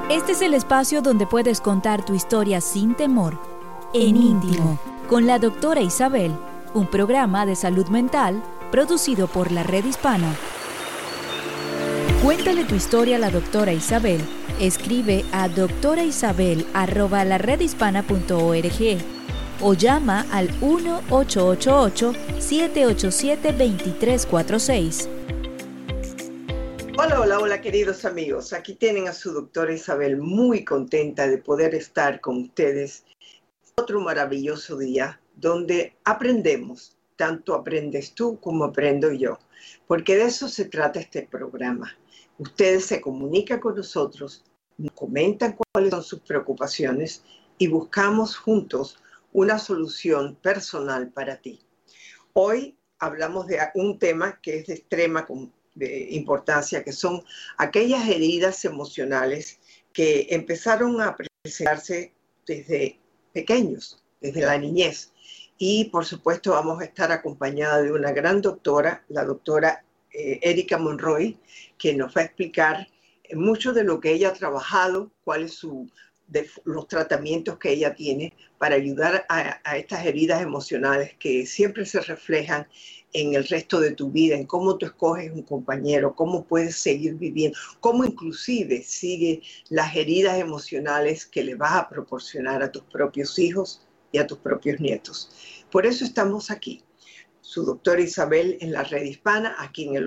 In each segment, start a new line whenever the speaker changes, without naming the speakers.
Este es el espacio donde puedes contar tu historia sin temor, en íntimo, con la doctora Isabel, un programa de salud mental producido por la Red Hispana. Cuéntale tu historia a la doctora Isabel. Escribe a doctoraisabel@laredhispana.org o llama al 1-888-787-2346.
Hola, queridos amigos. Aquí tienen a su doctora Isabel, muy contenta de poder estar con ustedes. Otro maravilloso día donde aprendemos. Tanto aprendes tú como aprendo yo, porque de eso se trata este programa. Ustedes se comunican con nosotros, nos comentan cuáles son sus preocupaciones y buscamos juntos una solución personal para ti. Hoy hablamos de un tema que es de extrema importancia, que son aquellas heridas emocionales que empezaron a presentarse desde pequeños, desde la niñez. Y por supuesto vamos a estar acompañada de una gran doctora, la doctora Erika Monroy, que nos va a explicar mucho de lo que ella ha trabajado, cuáles los tratamientos que ella tiene para ayudar a estas heridas emocionales que siempre se reflejan en el resto de tu vida, en cómo tú escoges un compañero, cómo puedes seguir viviendo, cómo inclusive sigue las heridas emocionales que le vas a proporcionar a tus propios hijos y a tus propios nietos. Por eso estamos aquí. Su doctora Isabel en la Red Hispana, aquí en el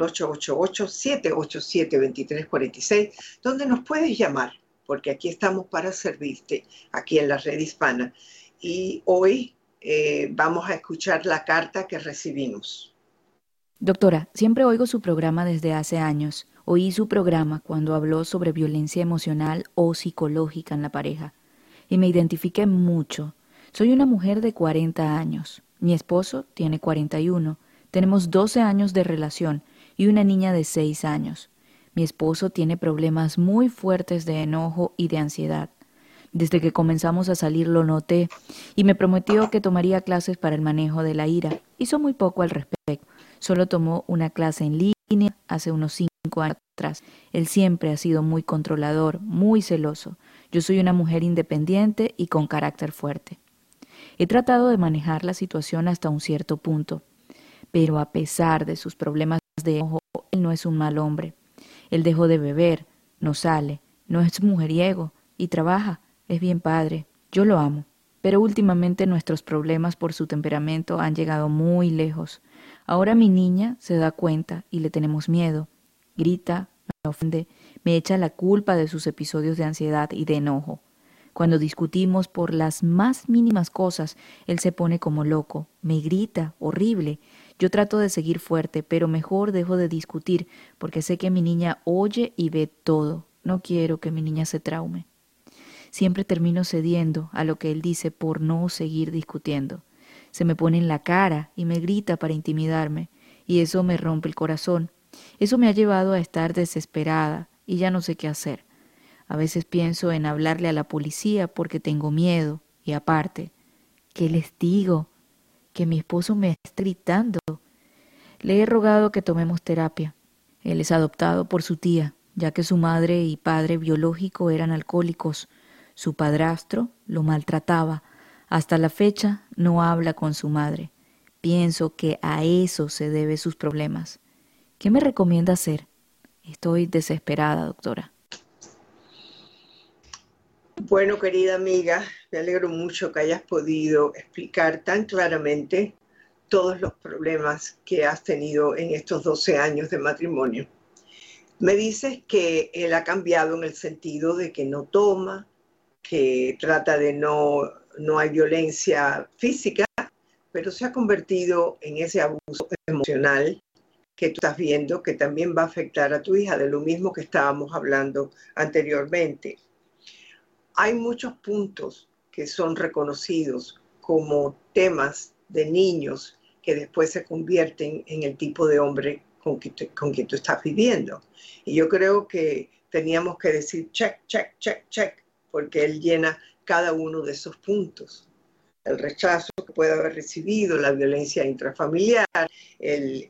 888-787-2346, donde nos puedes llamar, porque aquí estamos para servirte, aquí en la Red Hispana. Y hoy vamos a escuchar la carta que recibimos.
Doctora, siempre oigo su programa desde hace años. Oí su programa cuando habló sobre violencia emocional o psicológica en la pareja. Y me identifiqué mucho. Soy una mujer de 40 años. Mi esposo tiene 41. Tenemos 12 años de relación y una niña de 6 años. Mi esposo tiene problemas muy fuertes de enojo y de ansiedad. Desde que comenzamos a salir lo noté y me prometió que tomaría clases para el manejo de la ira. Hizo muy poco al respecto. Solo tomó una clase en línea hace unos 5 años atrás. Él siempre ha sido muy controlador, muy celoso. Yo soy una mujer independiente y con carácter fuerte. He tratado de manejar la situación hasta un cierto punto, pero a pesar de sus problemas de enojo, él no es un mal hombre. Él dejó de beber, no sale, no es mujeriego y trabaja, es bien padre. Yo lo amo, pero últimamente nuestros problemas por su temperamento han llegado muy lejos. Ahora mi niña se da cuenta y le tenemos miedo. Grita, me ofende, me echa la culpa de sus episodios de ansiedad y de enojo. Cuando discutimos por las más mínimas cosas, él se pone como loco, me grita, horrible. Yo trato de seguir fuerte, pero mejor dejo de discutir, porque sé que mi niña oye y ve todo. No quiero que mi niña se traume. Siempre termino cediendo a lo que él dice por no seguir discutiendo. Se me pone en la cara y me grita para intimidarme, y eso me rompe el corazón. Eso me ha llevado a estar desesperada y ya no sé qué hacer. A veces pienso en hablarle a la policía porque tengo miedo. Y aparte, ¿qué les digo? Que mi esposo me está gritando. Le he rogado que tomemos terapia. Él es adoptado por su tía, ya que su madre y padre biológico eran alcohólicos. Su padrastro lo maltrataba. Hasta la fecha no habla con su madre. Pienso que a eso se deben sus problemas. ¿Qué me recomienda hacer? Estoy desesperada, doctora.
Bueno, querida amiga, me alegro mucho que hayas podido explicar tan claramente todos los problemas que has tenido en estos 12 años de matrimonio. Me dices que él ha cambiado en el sentido de que no toma, que trata de no hay violencia física, pero se ha convertido en ese abuso emocional que tú estás viendo que también va a afectar a tu hija, de lo mismo que estábamos hablando anteriormente. Hay muchos puntos que son reconocidos como temas de niños que después se convierten en el tipo de hombre con que tú estás viviendo. Y yo creo que teníamos que decir check, check, check, check, porque él llena cada uno de esos puntos. El rechazo que puede haber recibido, la violencia intrafamiliar,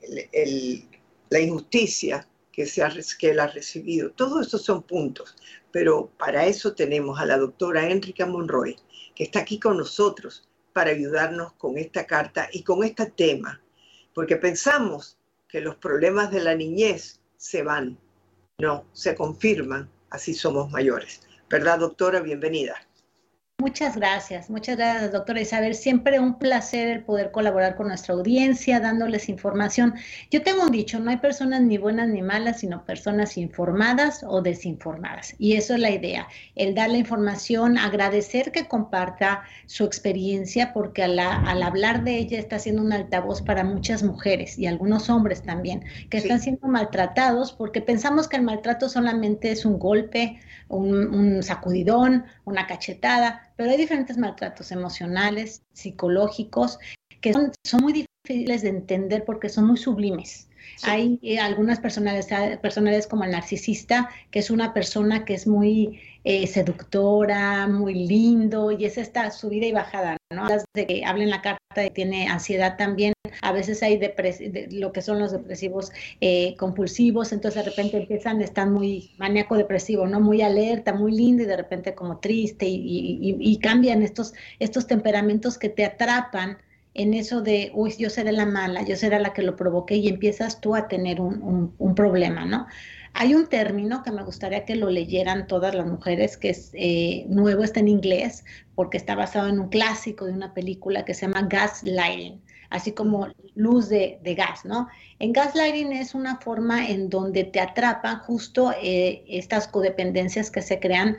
la injusticia que él ha recibido. Todos esos son puntos. pero para eso tenemos a la doctora Enrica Monroy, que está aquí con nosotros para ayudarnos con esta carta y con este tema, porque pensamos que los problemas de la niñez se van, no, se confirman, así somos mayores. ¿Verdad, doctora? Bienvenida.
Muchas gracias, doctora Isabel. Siempre un placer el poder colaborar con nuestra audiencia, dándoles información. Yo tengo un dicho, no hay personas ni buenas ni malas, sino personas informadas o desinformadas. Y eso es la idea, el dar la información, agradecer que comparta su experiencia, porque al hablar de ella está siendo un altavoz para muchas mujeres y algunos hombres también, que están siendo maltratados, porque pensamos que el maltrato solamente es un golpe, un sacudidón, una cachetada, pero hay diferentes maltratos emocionales, psicológicos, que son muy difíciles de entender porque son muy sublimes. Sí. Hay algunas personalidades como el narcisista, que es una persona que es muy seductora, muy lindo, y es esta subida y bajada, ¿no? De que habla en la carta de que tiene ansiedad también. A veces hay lo que son los depresivos compulsivos, entonces de repente están muy maníaco-depresivo, ¿no? Muy alerta, muy lindo, y de repente como triste, y cambian estos temperamentos que te atrapan en eso de, uy, yo seré la mala, yo seré la que lo provoqué, y empiezas tú a tener un problema, ¿no? Hay un término que me gustaría que lo leyeran todas las mujeres, que es nuevo, está en inglés, porque está basado en un clásico de una película que se llama gaslighting, así como luz de gas, ¿no? En gaslighting es una forma en donde te atrapan justo estas codependencias que se crean,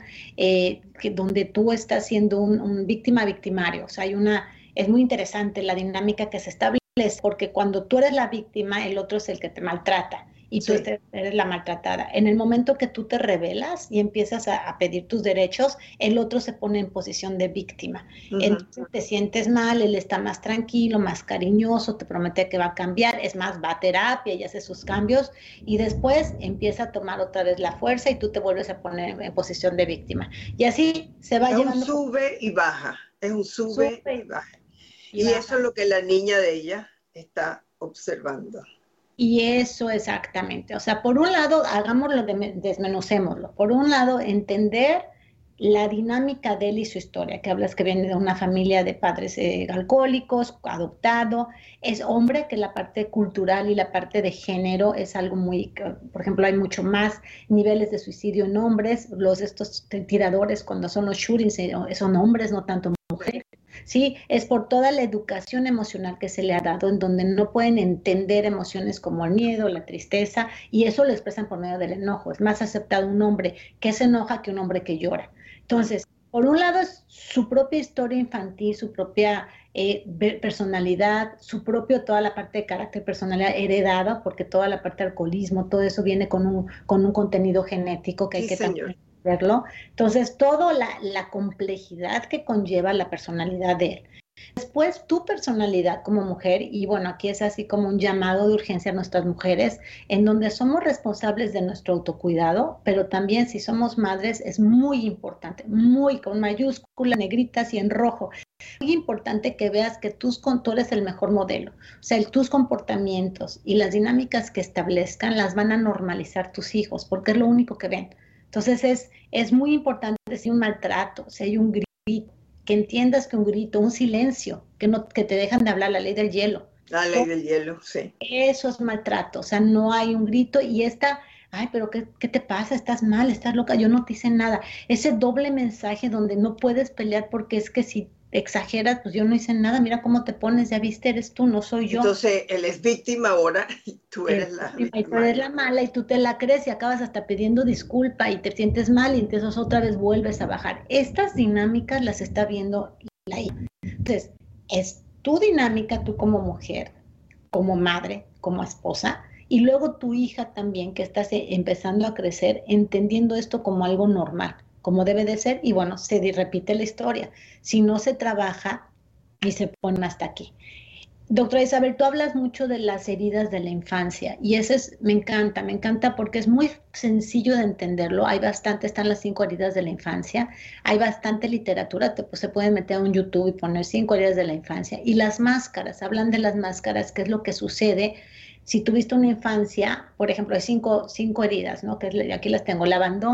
donde tú estás siendo un víctima-victimario. O sea, es muy interesante la dinámica que se establece, porque cuando tú eres la víctima, el otro es el que te maltrata. Y tú eres la maltratada. En el momento que tú te rebelas y empiezas a pedir tus derechos, el otro se pone en posición de víctima. Entonces te sientes mal, él está más tranquilo, más cariñoso, te promete que va a cambiar, es más, va a terapia y hace sus cambios, y después empieza a tomar otra vez la fuerza y tú te vuelves a poner en posición de víctima. Y así se va llevando.
Es un sube y baja, es un sube y baja. Y eso es lo que la niña de ella está observando.
Y eso exactamente, o sea, por un lado, desmenucémoslo. Por un lado, entender la dinámica de él y su historia, que hablas que viene de una familia de padres alcohólicos, adoptado, es hombre, que la parte cultural y la parte de género es algo muy, por ejemplo, hay mucho más niveles de suicidio en hombres, estos tiradores cuando son los shootings son hombres, no tanto mujeres. Sí, es por toda la educación emocional que se le ha dado, en donde no pueden entender emociones como el miedo, la tristeza, y eso lo expresan por medio del enojo. Es más aceptado un hombre que se enoja que un hombre que llora. Entonces, por un lado es su propia historia infantil, su propia personalidad, toda la parte de carácter, personalidad heredada, porque toda la parte de alcoholismo, todo eso viene con un contenido genético que hay que también verlo. Entonces, toda la complejidad que conlleva la personalidad de él. Después, tu personalidad como mujer, y bueno, aquí es así como un llamado de urgencia a nuestras mujeres, en donde somos responsables de nuestro autocuidado, pero también si somos madres es muy importante, muy con mayúsculas, negritas y en rojo. Muy importante que veas que tú eres el mejor modelo. O sea, tus comportamientos y las dinámicas que establezcan las van a normalizar tus hijos, porque es lo único que ven. Entonces es muy importante si hay un maltrato, si hay un grito, que entiendas que un grito, un silencio, que te dejan de hablar, la ley del hielo.
La ley del hielo, sí.
Eso es maltrato, o sea, no hay un grito y ay, pero ¿qué te pasa? Estás mal, estás loca, yo no te hice nada. Ese doble mensaje donde no puedes pelear porque es que si exageras, pues yo no hice nada, mira cómo te pones, ya viste, eres tú, no soy yo.
Entonces, él es víctima ahora y tú eres la víctima.
Y tú eres la mala y tú te la crees y acabas hasta pidiendo disculpa y te sientes mal y entonces otra vez vuelves a bajar. Estas dinámicas las está viendo la hija. Entonces, es tu dinámica, tú como mujer, como madre, como esposa, y luego tu hija también, que estás empezando a crecer, entendiendo esto como algo normal, como debe de ser, y bueno, se repite la historia. Si no se trabaja y se pone hasta aquí. Doctora Isabel, tú hablas mucho de las heridas de la infancia y me encanta porque es muy sencillo de entenderlo. Hay bastante, están las 5 heridas de la infancia, hay bastante literatura, se puede meter a un YouTube y poner 5 heridas de la infancia. Y las máscaras, hablan de las máscaras, qué es lo que sucede si tuviste una infancia, por ejemplo, hay cinco heridas, ¿no? Aquí las tengo: el abandono,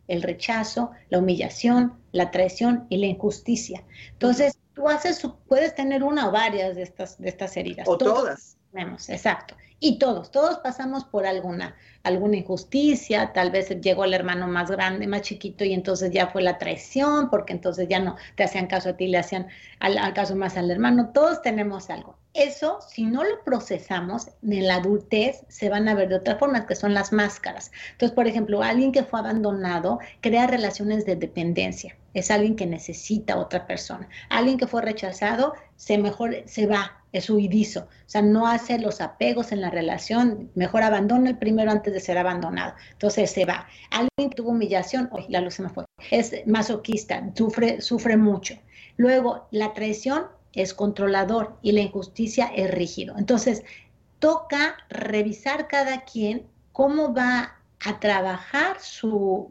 el rechazo, la humillación, la traición y la injusticia. Entonces, puedes tener una o varias de estas heridas.
O todas.
Tenemos, exacto. Y todos pasamos por alguna injusticia, tal vez llegó el hermano más grande, más chiquito, y entonces ya fue la traición, porque entonces ya no te hacían caso a ti, le hacían al caso más al hermano. Todos tenemos algo. Eso, si no lo procesamos, en la adultez se van a ver de otra forma, que son las máscaras. Entonces, por ejemplo, alguien que fue abandonado crea relaciones de dependencia. Es alguien que necesita a otra persona. Alguien que fue rechazado se va, es huidizo. O sea, no hace los apegos en la relación, mejor abandona el primero antes de ser abandonado. Entonces se va. Alguien que tuvo humillación, la luz se me fue, es masoquista, sufre mucho. Luego, la traición es controlador y la injusticia es rígido. Entonces, toca revisar cada quien cómo va a trabajar su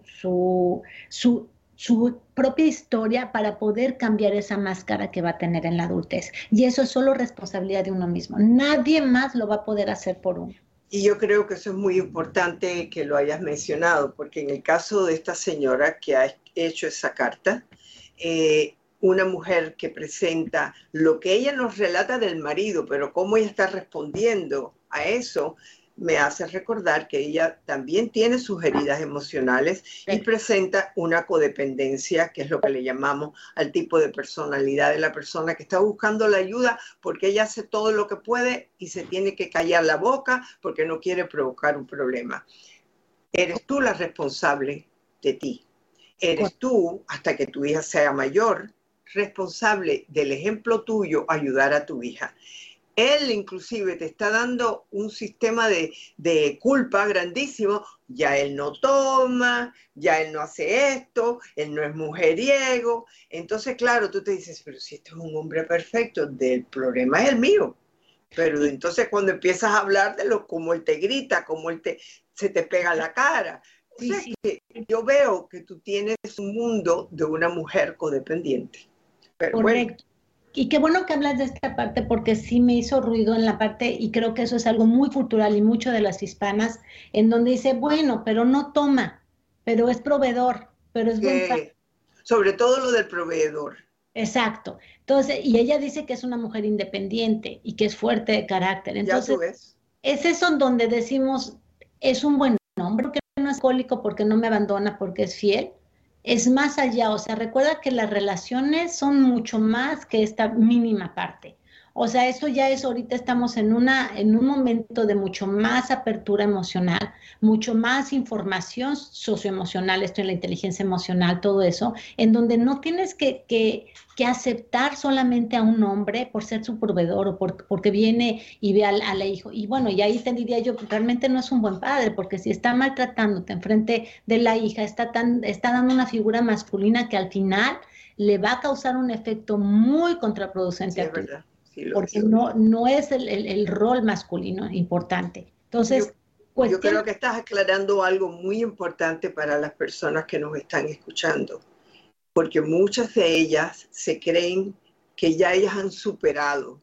propia historia para poder cambiar esa máscara que va a tener en la adultez. Y eso es solo responsabilidad de uno mismo. Nadie más lo va a poder hacer por uno.
Y yo creo que eso es muy importante que lo hayas mencionado, porque en el caso de esta señora que ha hecho esa carta, una mujer que presenta lo que ella nos relata del marido, pero cómo ella está respondiendo a eso, me hace recordar que ella también tiene sus heridas emocionales y presenta una codependencia, que es lo que le llamamos al tipo de personalidad de la persona que está buscando la ayuda porque ella hace todo lo que puede y se tiene que callar la boca porque no quiere provocar un problema. Eres tú la responsable de ti. Eres tú, hasta que tu hija sea mayor, responsable del ejemplo tuyo, ayudar a tu hija. Él inclusive te está dando un sistema de culpa grandísimo. Ya él no toma, ya él no hace esto, él no es mujeriego. Entonces, claro, tú te dices, pero si este es un hombre perfecto, el problema es el mío. Pero entonces cuando empiezas a hablar de cómo él te grita, cómo se te pega la cara. O sea, que yo veo que tú tienes un mundo de una mujer codependiente. Pero
correcto.
Bueno.
Y qué bueno que hablas de esta parte porque sí me hizo ruido en la parte, y creo que eso es algo muy cultural y mucho de las hispanas, en donde dice, bueno, pero no toma, pero es proveedor, pero es buen padre.
Sobre todo lo del proveedor.
Exacto. Entonces, y ella dice que es una mujer independiente y que es fuerte de carácter. Entonces,
ya tú ves.
Es eso donde decimos, es un buen hombre, porque no es alcohólico, porque no me abandona, porque es fiel. Es más allá, o sea, recuerda que las relaciones son mucho más que esta mínima parte. O sea, eso ya es, ahorita estamos en un momento de mucho más apertura emocional, mucho más información socioemocional, esto en la inteligencia emocional, todo eso, en donde no tienes que aceptar solamente a un hombre por ser su proveedor o porque viene y ve al hijo. Y bueno, y ahí te diría yo, realmente no es un buen padre, porque si está maltratándote enfrente de la hija, está dando una figura masculina que al final le va a causar un efecto muy contraproducente a tu hija. Sí, porque no es el rol masculino importante. Entonces,
yo creo que estás aclarando algo muy importante para las personas que nos están escuchando, porque muchas de ellas se creen que ya ellas han superado.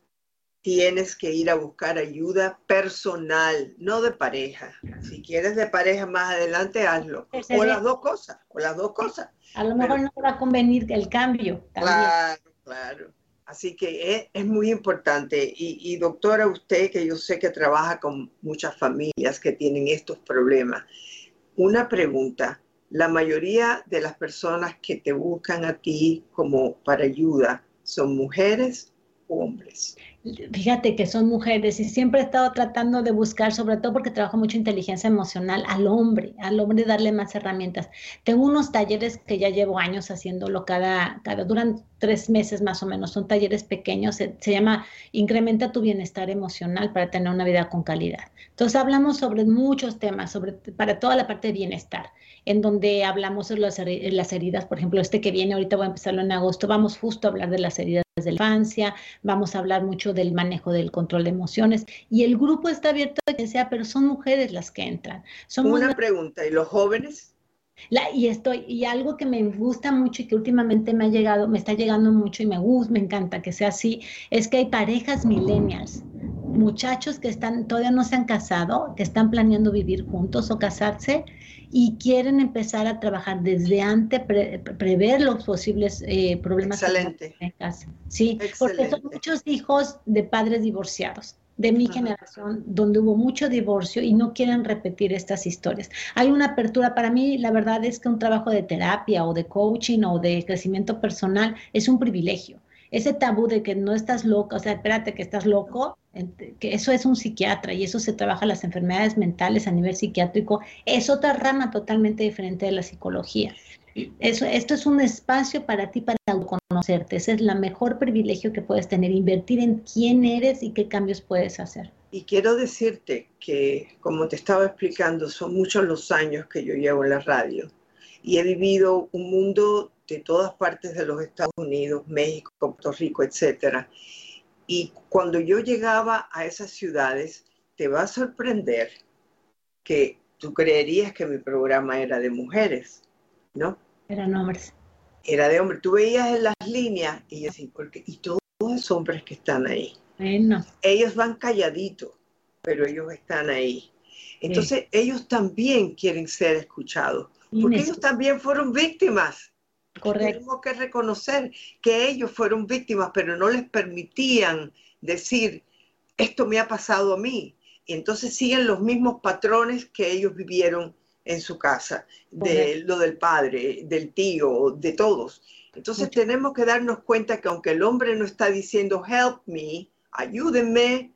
Tienes que ir a buscar ayuda personal, no de pareja. Si quieres de pareja más adelante, hazlo. O las dos cosas.
A lo mejor no te va a convenir el cambio también.
Claro. Así que es muy importante. Y doctora, usted que yo sé que trabaja con muchas familias que tienen estos problemas, una pregunta. La mayoría de las personas que te buscan a ti como para ayuda son mujeres o hombres.
Fíjate que son mujeres y siempre he estado tratando de buscar, sobre todo porque trabajo mucho inteligencia emocional, al hombre darle más herramientas. Tengo unos talleres que ya llevo años haciéndolo duran 3 meses más o menos, son talleres pequeños, se llama Incrementa tu bienestar emocional para tener una vida con calidad. Entonces hablamos sobre muchos temas, para toda la parte de bienestar, en donde hablamos de las heridas, por ejemplo, que viene ahorita, voy a empezarlo en agosto, vamos justo a hablar de las heridas de la infancia, vamos a hablar mucho del manejo del control de emociones, y el grupo está abierto a que sea, pero son mujeres las que entran.
Una pregunta, ¿y los jóvenes?
Y algo que me gusta mucho y que últimamente me está llegando mucho y me encanta que sea así, es que hay parejas millennials muchachos que todavía no se han casado, que están planeando vivir juntos o casarse y quieren empezar a trabajar desde antes, prever los posibles problemas que van a tener en casa. Sí, porque son muchos hijos de padres divorciados, de mi generación, donde hubo mucho divorcio y no quieren repetir estas historias. Hay una apertura, para mí la verdad es que un trabajo de terapia o de coaching o de crecimiento personal es un privilegio. Ese tabú de que no estás loco, o sea, espérate que estás loco, que eso es un psiquiatra y eso se trabaja las enfermedades mentales a nivel psiquiátrico, es otra rama totalmente diferente de la psicología. Esto es un espacio para ti para autoconocerte, ese es el mejor privilegio que puedes tener, invertir en quién eres y qué cambios puedes hacer.
Y quiero decirte que, como te estaba explicando, son muchos los años que yo llevo en la radio y he vivido un mundo de todas partes de los Estados Unidos, México, Puerto Rico, etcétera. Y cuando yo llegaba a esas ciudades, te va a sorprender que tú creerías que mi programa era de mujeres, ¿no?
Eran hombres.
Era de hombres. Tú veías en las líneas y así, y todos los hombres que están ahí.
Bueno.
Ellos van calladitos, pero ellos están ahí. Entonces, ellos también quieren ser escuchados, porque ellos también fueron víctimas.
Correcto.
Tenemos que reconocer que ellos fueron víctimas, pero no les permitían decir, esto me ha pasado a mí. Y entonces siguen los mismos patrones que ellos vivieron en su casa, de lo del padre, del tío, de todos. Entonces tenemos que darnos cuenta que aunque el hombre no está diciendo, help me, ayúdenme,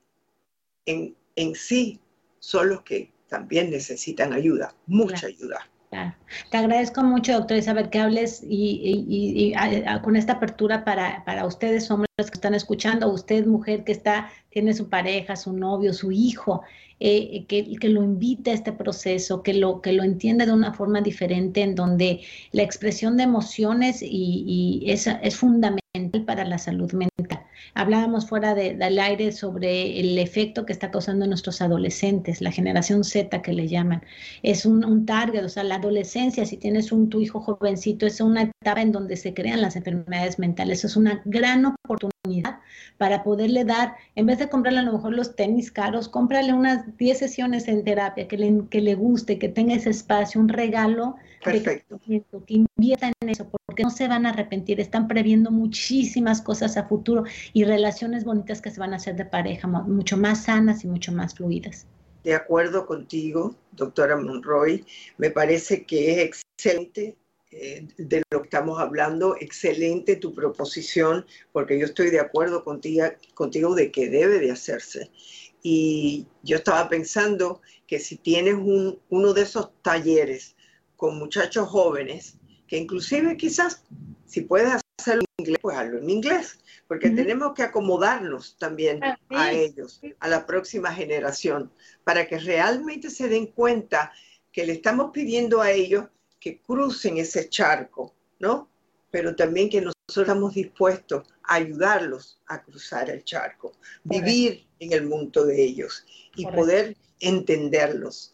en sí son los que también necesitan ayuda, mucha ayuda.
Claro. Te agradezco mucho, doctora Isabel, que hables y con esta apertura para ustedes, hombres que están escuchando, usted, mujer que tiene su pareja, su novio, su hijo, que lo invite a este proceso, que lo entienda de una forma diferente, en donde la expresión de emociones es fundamental para la salud mental. Hablábamos fuera del aire sobre el efecto que está causando en nuestros adolescentes, la generación Z que le llaman. Es un target, o sea, la adolescencia, si tienes tu hijo jovencito, es una etapa en donde se crean las enfermedades mentales. Es una gran oportunidad para poderle dar, en vez de comprarle a lo mejor los tenis caros, cómprale unas 10 sesiones en terapia que le guste, que tenga ese espacio, un regalo.
Perfecto.
Que inviertan en eso, porque no se van a arrepentir, están previendo muchísimas cosas a futuro y relaciones bonitas que se van a hacer de pareja, mucho más sanas y mucho más fluidas.
De acuerdo contigo, doctora Monroy, me parece que es excelente de lo que estamos hablando, excelente tu proposición, porque yo estoy de acuerdo contigo de que debe de hacerse. Y yo estaba pensando que si tienes uno de esos talleres con muchachos jóvenes, que inclusive quizás si puedes hacerlo en inglés, pues hazlo en inglés, porque tenemos que acomodarnos también a ellos, a la próxima generación, para que realmente se den cuenta que le estamos pidiendo a ellos que crucen ese charco, ¿no? Pero también que nosotros estamos dispuestos a ayudarlos a cruzar el charco, vivir en el mundo de ellos y poder entenderlos.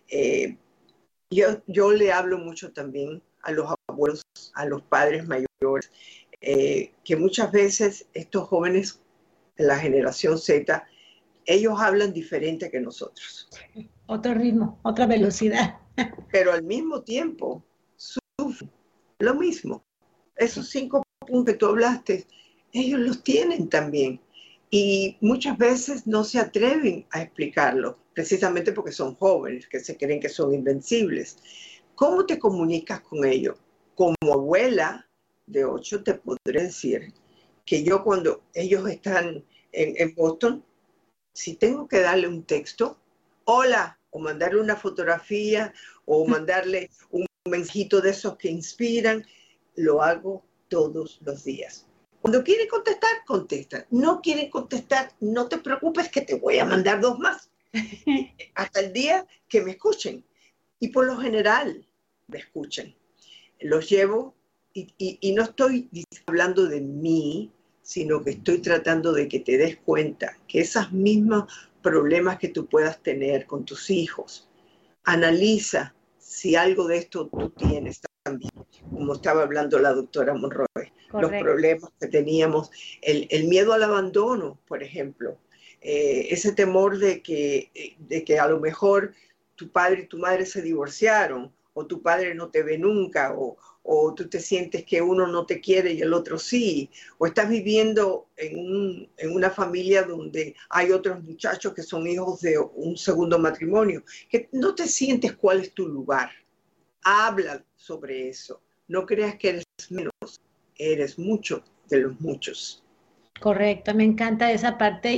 Yo le hablo mucho también a los abuelos, a los padres mayores, que muchas veces estos jóvenes de la generación Z, ellos hablan diferente que nosotros.
Otro ritmo, otra velocidad.
Pero al mismo tiempo, sufren lo mismo. Esos 5 puntos que tú hablaste, ellos los tienen también. Y muchas veces no se atreven a explicarlo, precisamente porque son jóvenes, que se creen que son invencibles. ¿Cómo te comunicas con ellos? Como abuela de 8 te podré decir que yo cuando ellos están en Boston, si tengo que darle un texto, hola, o mandarle una fotografía, o mandarle un mensajito de esos que inspiran, lo hago todos los días. Cuando quieren contestar, contestan. No quieren contestar, no te preocupes que te voy a mandar 2 más. Hasta el día que me escuchen. Y por lo general me escuchan. Los llevo y no estoy hablando de mí, sino que estoy tratando de que te des cuenta que esos mismos problemas que tú puedas tener con tus hijos, analiza si algo de esto tú tienes también, como estaba hablando la doctora Monroy. Correcto. Los problemas que teníamos, el miedo al abandono, por ejemplo, ese temor de que a lo mejor tu padre y tu madre se divorciaron, o tu padre no te ve nunca, o tú te sientes que uno no te quiere y el otro sí, o estás viviendo en una familia donde hay otros muchachos que son hijos de un segundo matrimonio, que no te sientes cuál es tu lugar. Habla sobre eso. No creas que eres menos, eres mucho de los muchos.
Correcto, me encanta esa parte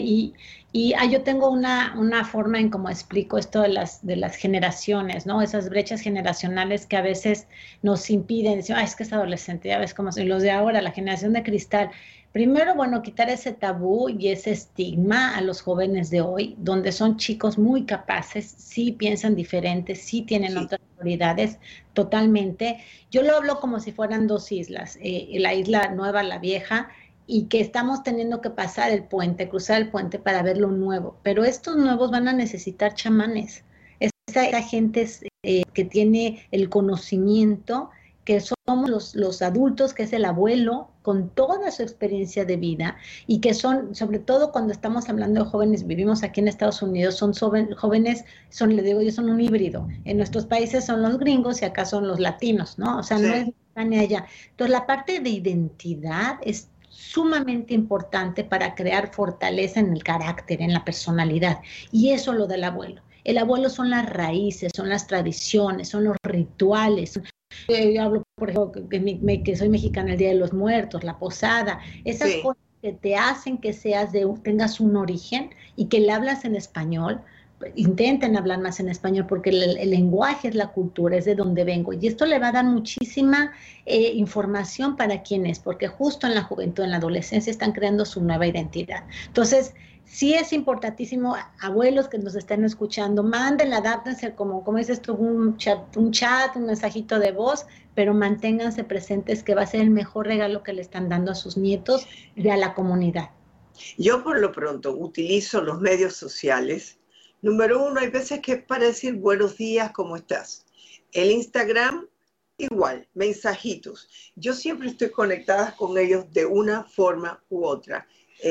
yo tengo una forma en cómo explico esto de las generaciones, ¿no? Esas brechas generacionales que a veces nos impiden, decir, es que es adolescente, ya ves cómo son los de ahora, la generación de cristal. Primero, bueno, quitar ese tabú y ese estigma a los jóvenes de hoy, donde son chicos muy capaces, sí piensan diferentes, sí tienen otras prioridades, totalmente. Yo lo hablo como si fueran dos islas, la isla nueva, la vieja, y que estamos teniendo que pasar el puente, cruzar el puente para ver lo nuevo. Pero estos nuevos van a necesitar chamanes, esa gente que tiene el conocimiento, que somos los adultos, que es el abuelo, con toda su experiencia de vida, y que son, sobre todo cuando estamos hablando de jóvenes, vivimos aquí en Estados Unidos, son jóvenes, le digo yo, son un híbrido. En nuestros países son los gringos y acá son los latinos, ¿no? O sea, no es ni allá. Entonces, la parte de identidad es sumamente importante para crear fortaleza en el carácter, en la personalidad. Y eso lo del abuelo. El abuelo son las raíces, son las tradiciones, son los rituales. Yo hablo, por ejemplo, que soy mexicana, el Día de los Muertos, la posada, esas cosas que te hacen que tengas un origen y que le hablas en español. Intenten hablar más en español porque el lenguaje es la cultura, es de donde vengo, y esto le va a dar muchísima información para quién es, porque justo en la juventud, en la adolescencia están creando su nueva identidad. Entonces, sí es importantísimo, abuelos que nos estén escuchando, manden, adáptense como dices tú, un chat, un mensajito de voz, pero manténganse presentes, que va a ser el mejor regalo que le están dando a sus nietos y a la comunidad.
Yo por lo pronto utilizo los medios sociales. Número uno, hay veces que es para decir buenos días, ¿cómo estás? El Instagram, igual, mensajitos. Yo siempre estoy conectada con ellos de una forma u otra.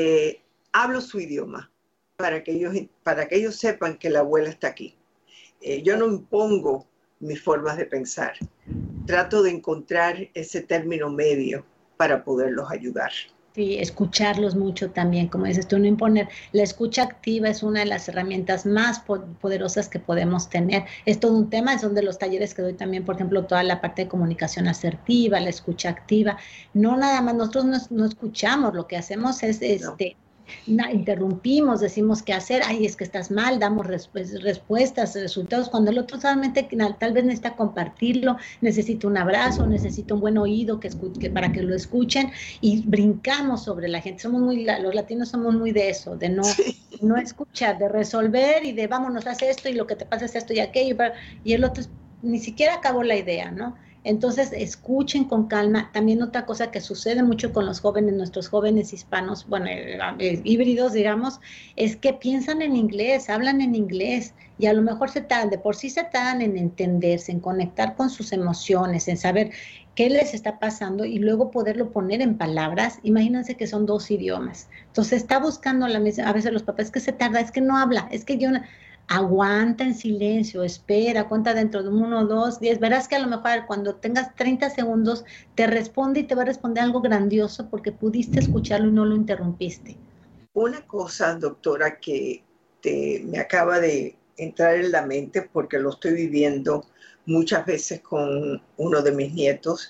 Hablo su idioma para que ellos sepan que la abuela está aquí. Yo no impongo mis formas de pensar. Trato de encontrar ese término medio para poderlos ayudar.
Sí, escucharlos mucho también, como dices tú, no imponer. La escucha activa es una de las herramientas más poderosas que podemos tener. Es todo un tema, son de los talleres que doy también, por ejemplo, toda la parte de comunicación asertiva, la escucha activa. No nada más, nosotros no escuchamos, lo que hacemos es interrumpimos, decimos qué hacer, es que estás mal, damos respuestas, resultados, cuando el otro solamente tal vez necesita compartirlo, necesita un abrazo, necesita un buen oído para que lo escuchen, y brincamos sobre la gente. Los latinos somos muy de eso, de no escuchar, de resolver y de vámonos, haz esto y lo que te pasa es esto y aquello, y el otro ni siquiera acabó la idea, ¿no? Entonces, escuchen con calma. También otra cosa que sucede mucho con los jóvenes, nuestros jóvenes hispanos, bueno, híbridos, digamos, es que piensan en inglés, hablan en inglés, y a lo mejor de por sí se tardan en entenderse, en conectar con sus emociones, en saber qué les está pasando y luego poderlo poner en palabras. Imagínense que son dos idiomas. Entonces, está buscando a veces los papás, es que se tarda, es que no habla, es que yo... Aguanta en silencio, espera, cuenta dentro de 1, 2, 10. Verás que a lo mejor cuando tengas 30 segundos te responde y te va a responder algo grandioso porque pudiste escucharlo y no lo interrumpiste.
Una cosa, doctora, que me acaba de entrar en la mente porque lo estoy viviendo muchas veces con uno de mis nietos,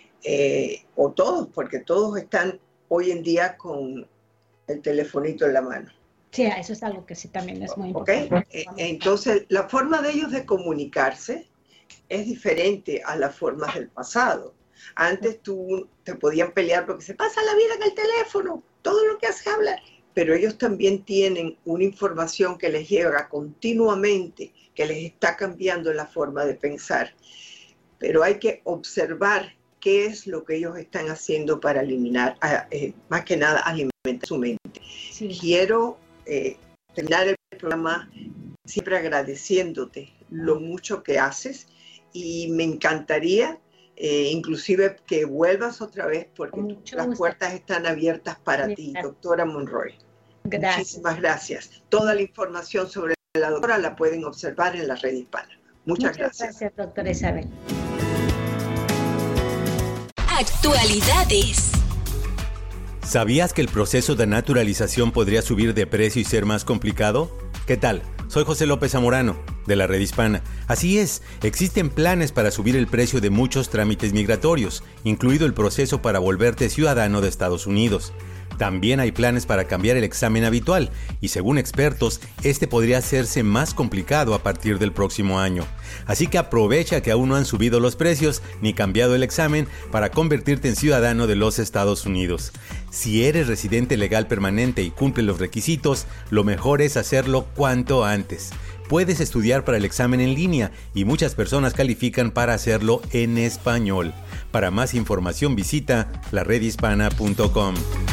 o todos, porque todos están hoy en día con el telefonito en la mano.
Sí, eso es algo que sí también es muy importante.
Okay. Entonces, la forma de ellos de comunicarse es diferente a las formas del pasado. Antes tú te podían pelear porque se pasa la vida en el teléfono, todo lo que hace hablar, pero ellos también tienen una información que les llega continuamente, que les está cambiando la forma de pensar. Pero hay que observar qué es lo que ellos están haciendo para eliminar, más que nada alimentar su mente. Sí. Quiero terminar el programa siempre agradeciéndote lo mucho que haces, y me encantaría inclusive que vuelvas otra vez porque las puertas están abiertas para ti, doctora Monroy.
Gracias.
Muchísimas gracias. Toda la información sobre la doctora la pueden observar en la Red Hispana. Muchas gracias.
Gracias, doctora Isabel.
Actualidades.
¿Sabías que el proceso de naturalización podría subir de precio y ser más complicado? ¿Qué tal? Soy José López Zamorano, de la Red Hispana. Así es, existen planes para subir el precio de muchos trámites migratorios, incluido el proceso para volverte ciudadano de Estados Unidos. También hay planes para cambiar el examen habitual y según expertos, este podría hacerse más complicado a partir del próximo año. Así que aprovecha que aún no han subido los precios ni cambiado el examen para convertirte en ciudadano de los Estados Unidos. Si eres residente legal permanente y cumple los requisitos, lo mejor es hacerlo cuanto antes. Puedes estudiar para el examen en línea y muchas personas califican para hacerlo en español. Para más información visita laredhispana.com.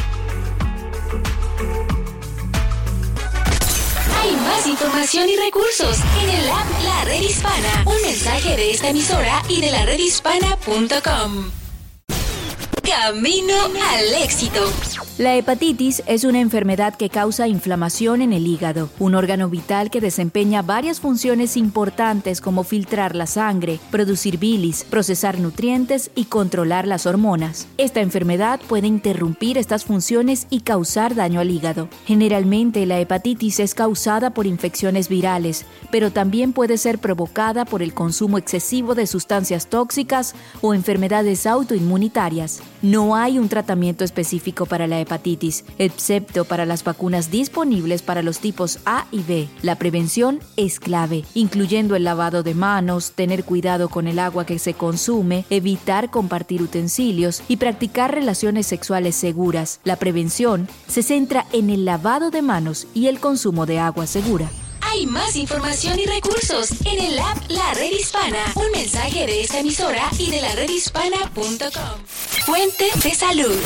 Hay más información y recursos en el app La Red Hispana. Un mensaje de esta emisora y de laredhispana.com. Camino al éxito.
La hepatitis es una enfermedad que causa inflamación en el hígado, un órgano vital que desempeña varias funciones importantes como filtrar la sangre, producir bilis, procesar nutrientes y controlar las hormonas. Esta enfermedad puede interrumpir estas funciones y causar daño al hígado. Generalmente la hepatitis es causada por infecciones virales, pero también puede ser provocada por el consumo excesivo de sustancias tóxicas o enfermedades autoinmunitarias. No hay un tratamiento específico para la hepatitis, excepto para las vacunas disponibles para los tipos A y B. La prevención es clave, incluyendo el lavado de manos, tener cuidado con el agua que se consume, evitar compartir utensilios y practicar relaciones sexuales seguras. La prevención se centra en el lavado de manos y el consumo de agua segura.
Hay más información y recursos en el app La Red Hispana. Un mensaje de esta emisora y de laredhispana.com. Fuente de salud.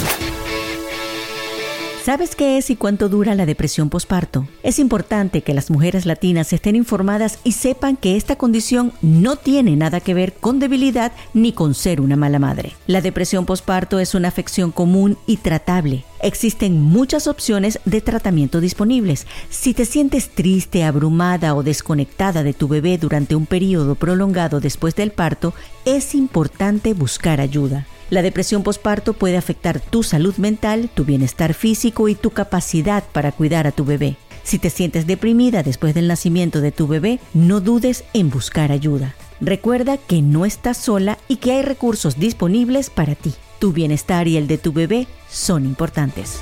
¿Sabes qué es y cuánto dura la depresión posparto? Es importante que las mujeres latinas estén informadas y sepan que esta condición no tiene nada que ver con debilidad ni con ser una mala madre. La depresión posparto es una afección común y tratable. Existen muchas opciones de tratamiento disponibles. Si te sientes triste, abrumada o desconectada de tu bebé durante un periodo prolongado después del parto, es importante buscar ayuda. La depresión posparto puede afectar tu salud mental, tu bienestar físico y tu capacidad para cuidar a tu bebé. Si te sientes deprimida después del nacimiento de tu bebé, no dudes en buscar ayuda. Recuerda que no estás sola y que hay recursos disponibles para ti. Tu bienestar y el de tu bebé son importantes.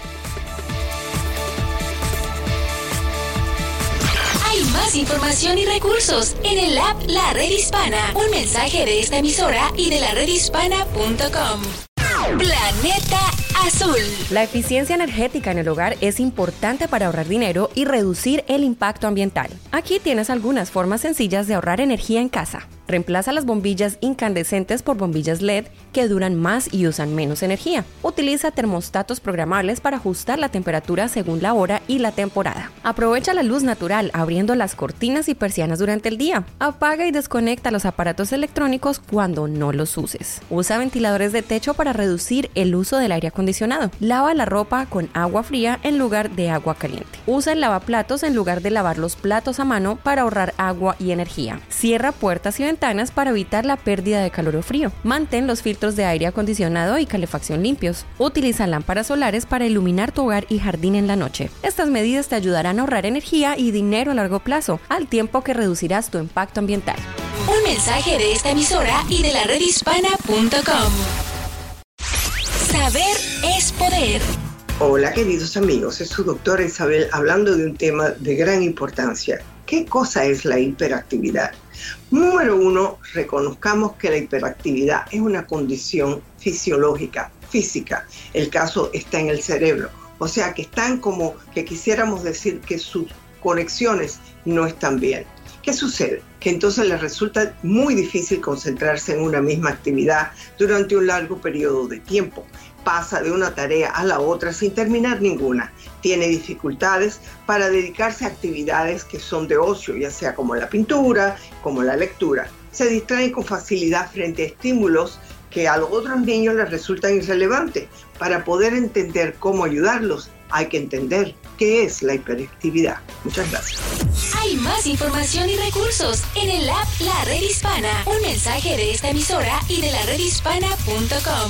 Hay más información y recursos en el app La Red Hispana. Un mensaje de esta emisora y de laredhispana.com. Planeta Azul.
La eficiencia energética en el hogar es importante para ahorrar dinero y reducir el impacto ambiental. Aquí tienes algunas formas sencillas de ahorrar energía en casa. Reemplaza las bombillas incandescentes por bombillas LED que duran más y usan menos energía. Utiliza termostatos programables para ajustar la temperatura según la hora y la temporada. Aprovecha la luz natural abriendo las cortinas y persianas durante el día. Apaga y desconecta los aparatos electrónicos cuando no los uses. Usa ventiladores de techo para reducir el uso del aire acondicionado. Lava la ropa con agua fría en lugar de agua caliente. Usa el lavaplatos en lugar de lavar los platos a mano para ahorrar agua y energía. Cierra puertas y ventanas para evitar la pérdida de calor o frío. Mantén los filtros de aire acondicionado y calefacción limpios. Utiliza lámparas solares para iluminar tu hogar y jardín en la noche. Estas medidas te ayudarán a ahorrar energía y dinero a largo plazo, al tiempo que reducirás tu impacto ambiental.
Un mensaje de esta emisora y de laredhispana.com. Saber es poder.
Hola queridos amigos, es su doctora Isabel hablando de un tema de gran importancia. ¿Qué cosa es la hiperactividad? Número 1, reconozcamos que la hiperactividad es una condición fisiológica, física. El caso está en el cerebro. O sea que están como que quisiéramos decir que sus conexiones no están bien. ¿Qué sucede? Que entonces les resulta muy difícil concentrarse en una misma actividad durante un largo periodo de tiempo. Pasa de una tarea a la otra sin terminar ninguna. Tiene dificultades para dedicarse a actividades que son de ocio, ya sea como la pintura, como la lectura. Se distraen con facilidad frente a estímulos que a los otros niños les resultan irrelevantes. Para poder entender cómo ayudarlos, hay que entender qué es la hiperactividad. Muchas gracias.
Hay más información y recursos en el app La Red Hispana. Un mensaje de esta emisora y de laredhispana.com.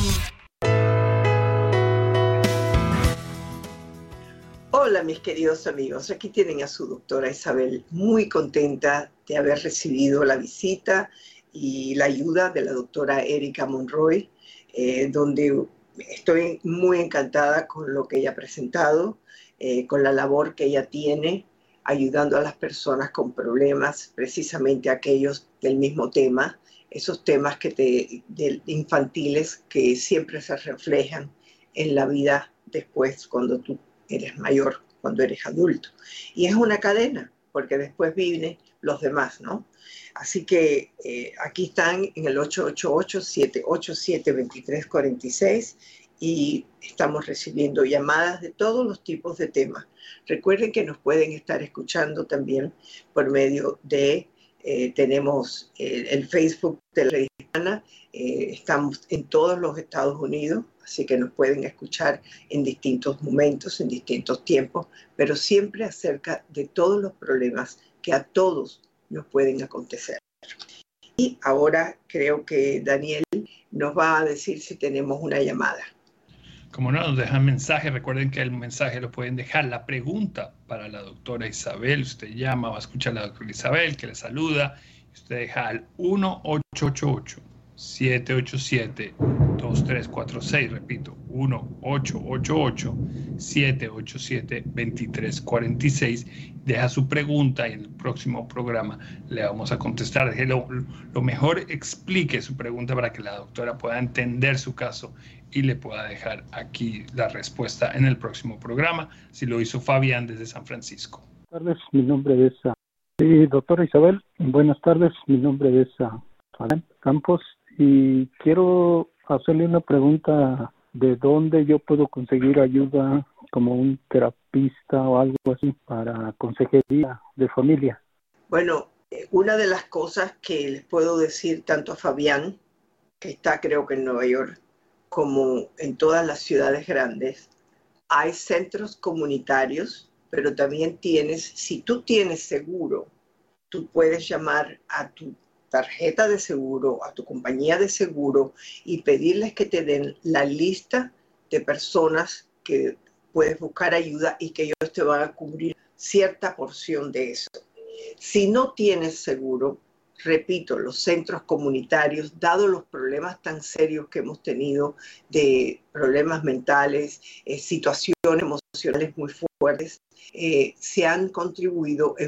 Hola mis queridos amigos, aquí tienen a su doctora Isabel, muy contenta de haber recibido la visita y la ayuda de la doctora Erika Monroy, donde estoy muy encantada con lo que ella ha presentado, con la labor que ella tiene, ayudando a las personas con problemas, precisamente aquellos del mismo tema, esos temas infantiles que siempre se reflejan en la vida después cuando tú eres mayor, cuando eres adulto. Y es una cadena, porque después vienen los demás, ¿no? Así que aquí están en el 888-787-2346 y estamos recibiendo llamadas de todos los tipos de temas. Recuerden que nos pueden estar escuchando también por medio de, tenemos el Facebook de la Red Hispana, estamos en todos los Estados Unidos, así que nos pueden escuchar en distintos momentos, en distintos tiempos, pero siempre acerca de todos los problemas que a todos nos pueden acontecer. Y ahora creo que Daniel nos va a decir si tenemos una llamada.
Como no, nos dejan mensaje. Recuerden que el mensaje lo pueden dejar. La pregunta para la doctora Isabel. Usted llama, va a escuchar a la doctora Isabel que le saluda. Usted deja al 1-888-787-2346. Repito, 1-888-787-2346. Deja su pregunta y en el próximo programa le vamos a contestar. Lo mejor explique su pregunta para que la doctora pueda entender su caso y le pueda dejar aquí la respuesta en el próximo programa, si lo hizo Fabián desde San Francisco.
Buenas tardes, mi nombre es doctora Isabel. Buenas tardes, mi nombre es Fabián Campos y quiero hacerle una pregunta de dónde yo puedo conseguir ayuda como un terapista o algo así para consejería de familia.
Bueno, una de las cosas que les puedo decir tanto a Fabián, que está creo que en Nueva York, como en todas las ciudades grandes, hay centros comunitarios, pero también si tú tienes seguro, tú puedes llamar a tu tarjeta de seguro, a tu compañía de seguro y pedirles que te den la lista de personas que puedes buscar ayuda y que ellos te van a cubrir cierta porción de eso. Si no tienes seguro, repito, los centros comunitarios, dado los problemas tan serios que hemos tenido de problemas mentales, situaciones emocionales muy fuertes, se han convertido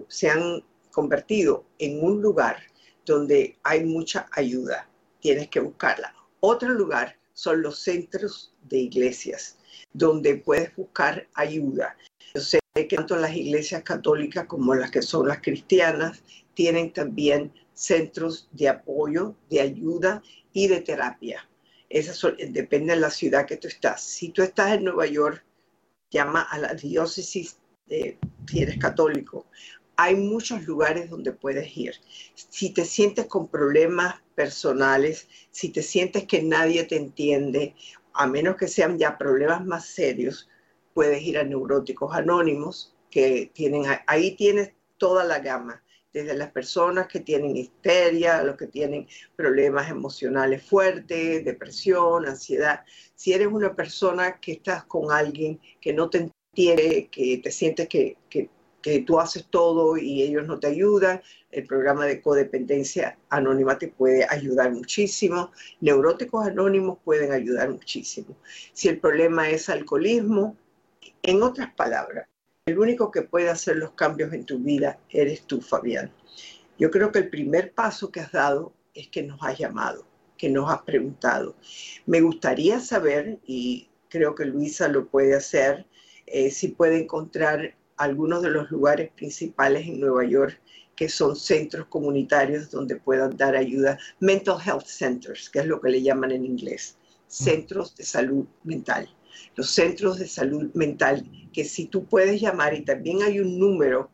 en un lugar donde hay mucha ayuda. Tienes que buscarla. Otro lugar son los centros de iglesias, donde puedes buscar ayuda. Yo sé que tanto las iglesias católicas como las que son las cristianas tienen también centros de apoyo, de ayuda y de terapia. Depende de la ciudad que tú estás. Si tú estás en Nueva York, llama a la diócesis si eres católico. Hay muchos lugares donde puedes ir. Si te sientes con problemas personales, si te sientes que nadie te entiende, a menos que sean ya problemas más serios, puedes ir a Neuróticos Anónimos, que ahí tienes toda la gama, desde las personas que tienen histeria, a los que tienen problemas emocionales fuertes, depresión, ansiedad. Si eres una persona que estás con alguien que no te entiende, que te sientes que tú haces todo y ellos no te ayudan, el programa de codependencia anónima te puede ayudar muchísimo. Neuróticos Anónimos pueden ayudar muchísimo. Si el problema es alcoholismo, en otras palabras, el único que puede hacer los cambios en tu vida eres tú, Fabián. Yo creo que el primer paso que has dado es que nos has llamado, que nos has preguntado. Me gustaría saber, y creo que Luisa lo puede hacer, si puede encontrar algunos de los lugares principales en Nueva York que son centros comunitarios donde puedan dar ayuda, mental health centers, que es lo que le llaman en inglés, centros de salud mental. Los centros de salud mental, que si tú puedes llamar, y también hay un número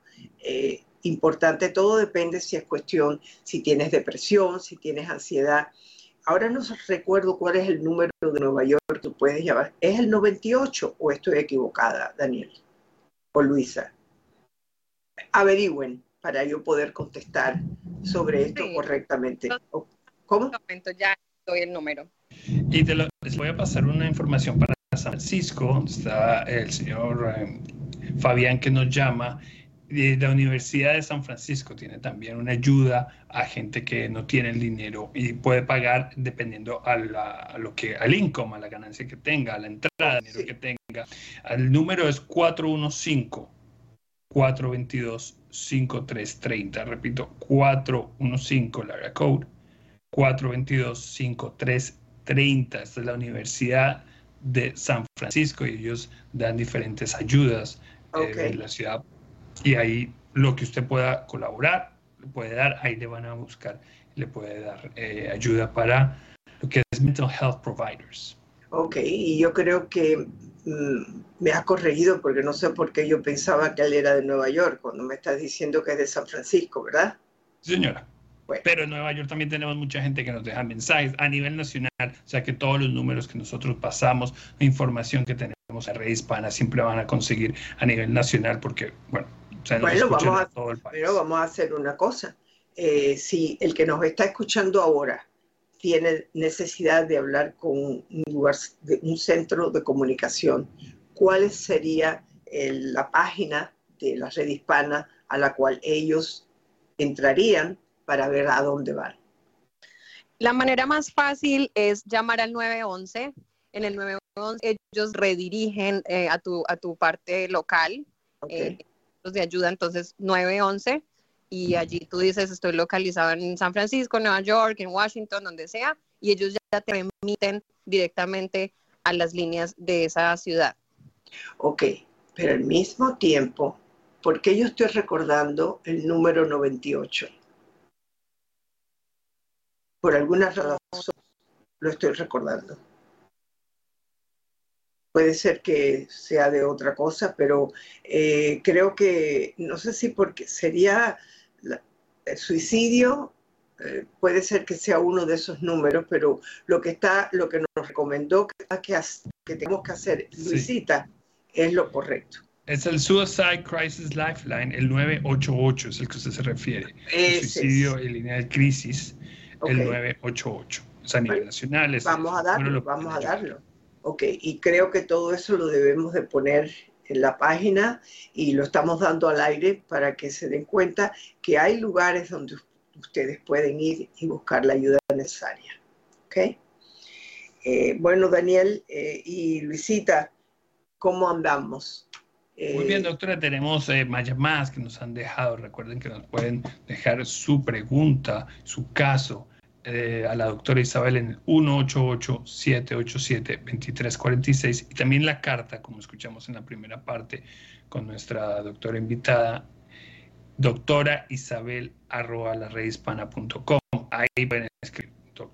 importante, todo depende si es cuestión, si tienes depresión, si tienes ansiedad, ahora no recuerdo cuál es el número de Nueva York que puedes llamar. ¿Es el 98 o estoy equivocada, Daniel o Luisa? Averigüen para yo poder contestar sobre esto correctamente. ¿Cómo?
Ya doy el número.
Y les voy a pasar una información para San Francisco. Está el señor Fabián que nos llama. La Universidad de San Francisco tiene también una ayuda a gente que no tiene el dinero y puede pagar dependiendo al income, a la ganancia que tenga, a la entrada de dinero que tenga. El número es 415-422-5330. Repito, 415, la area code, 422-5330. Esta es la Universidad de San Francisco y ellos dan diferentes ayudas en la ciudad. Y ahí lo que usted pueda colaborar, le puede dar, ahí le van a buscar, le puede dar ayuda para lo que es mental health providers.
Ok, y yo creo que me has corregido porque no sé por qué yo pensaba que él era de Nueva York cuando me estás diciendo que es de San Francisco, ¿verdad?
Señora.
Bueno.
Pero en Nueva York también tenemos mucha gente que nos deja mensajes a nivel nacional, o sea que todos los números que nosotros pasamos, la información que tenemos en la red hispana siempre van a conseguir a nivel nacional porque, bueno, o sea, nos escuchan en todo el país.
Pero vamos a hacer una cosa. Si el que nos está escuchando ahora tiene necesidad de hablar con un centro de comunicación, ¿cuál sería la página de la red hispana a la cual ellos entrarían para ver a dónde van?
La manera más fácil es llamar al 911. En el 911 ellos redirigen a tu parte local, de ayuda, entonces 911, y allí tú dices estoy localizado en San Francisco, Nueva York, en Washington, donde sea, y ellos ya te remiten directamente a las líneas de esa ciudad. Ok, pero al mismo tiempo, ¿por qué yo estoy recordando el número 98? Por alguna razón lo estoy recordando. Puede ser que sea de otra cosa, pero creo que, no sé si porque sería el suicidio, puede ser que sea uno de esos números, pero lo que nos recomendó que tenemos que hacer, Luisita, es lo correcto.
Es el Suicide Crisis Lifeline, el 988 es el que usted se refiere. El suicidio y línea de crisis, el 988. Es a nivel nacional.
Vamos a darlo. Ok, y creo que todo eso lo debemos de poner en la página y lo estamos dando al aire para que se den cuenta que hay lugares donde ustedes pueden ir y buscar la ayuda necesaria. ¿Ok? Bueno, Daniel y Luisita, ¿cómo andamos?
Muy bien, doctora, tenemos más llamadas que nos han dejado. Recuerden que nos pueden dejar su pregunta, su caso, a la doctora Isabel en el 1-888-787-2346 y también la carta, como escuchamos en la primera parte con nuestra doctora invitada, doctoraisabel@laredhispana.com. Ahí pueden escribir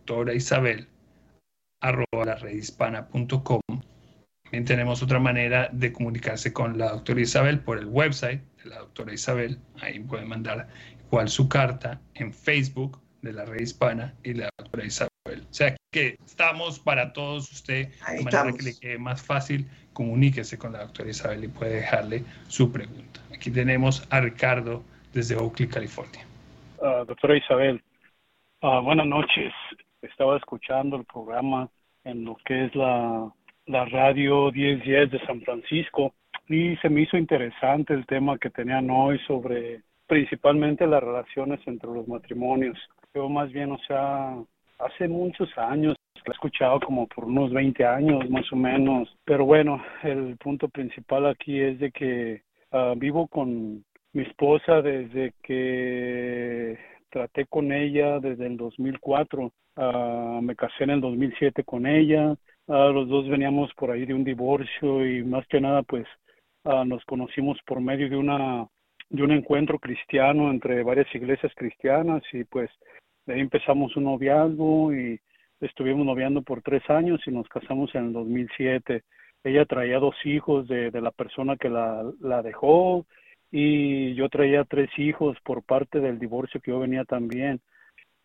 doctoraisabel@laredhispana.com. También tenemos otra manera de comunicarse con la doctora Isabel por el website de la doctora Isabel. Ahí pueden mandar igual su carta en Facebook de la Red Hispana y la doctora Isabel. O sea que estamos para todos. Usted, de manera que le quede más fácil, comuníquese con la doctora Isabel y puede dejarle su pregunta. Aquí tenemos a Ricardo desde Oakley, California.
Doctora Isabel, buenas noches. Estaba escuchando el programa en lo que es la radio 1010 de San Francisco y se me hizo interesante el tema que tenían hoy sobre principalmente las relaciones entre los matrimonios. Yo más bien, hace muchos años, lo he escuchado como por unos 20 años más o menos, pero bueno, el punto principal aquí es de que vivo con mi esposa desde que traté con ella desde el 2004, me casé en el 2007 con ella, los dos veníamos por ahí de un divorcio y más que nada pues nos conocimos por medio de un encuentro cristiano entre varias iglesias cristianas y pues de ahí empezamos un noviazgo y estuvimos noviando por 3 años y nos casamos en el 2007. Ella traía 2 hijos de la persona que la dejó y yo traía 3 hijos por parte del divorcio que yo venía también.